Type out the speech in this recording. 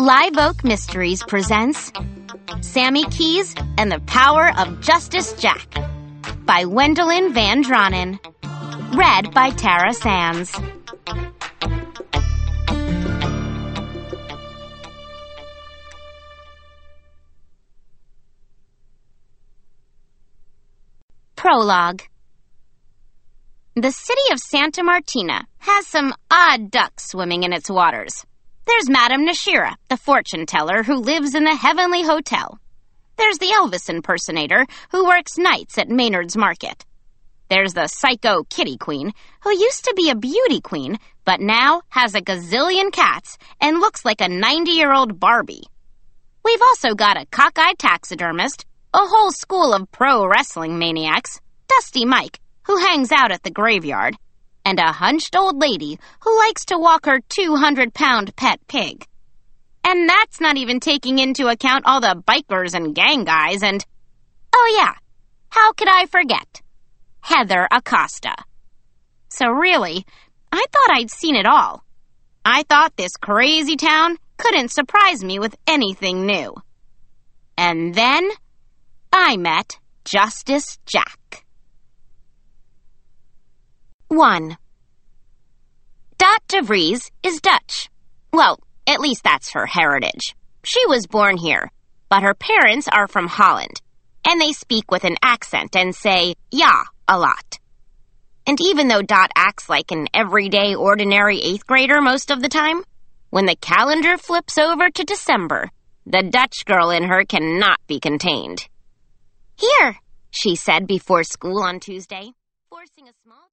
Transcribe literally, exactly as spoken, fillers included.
Live Oak Mysteries presents Sammy Keys and the Power of Justice Jack by Wendelin Van Dronen. Read by Tara Sands. Prologue. The city of Santa Martina has some odd ducks swimming in its waters. There's Madame Nashira, the fortune teller who lives in the Heavenly Hotel. There's the Elvis impersonator who works nights at Maynard's Market. There's the psycho kitty queen who used to be a beauty queen but now has a gazillion cats and looks like a ninety-year-old Barbie. We've also got a cockeyed taxidermist, a whole school of pro-wrestling maniacs, Dusty Mike, who hangs out at the graveyard, and a hunched old lady who likes to walk her two hundred pound pet pig. And that's not even taking into account all the bikers and gang guys and... Oh yeah, how could I forget? Heather Acosta. So really, I thought I'd seen it all. I thought this crazy town couldn't surprise me with anything new. And then I met Justice Jack. one. Dot de Vries is Dutch. Well, at least that's her heritage. She was born here, but her parents are from Holland, and they speak with an accent and say ja a lot. And even though Dot acts like an everyday, ordinary eighth grader most of the time, when the calendar flips over to December, the Dutch girl in her cannot be contained. Here, she said before school on Tuesday, forcing a small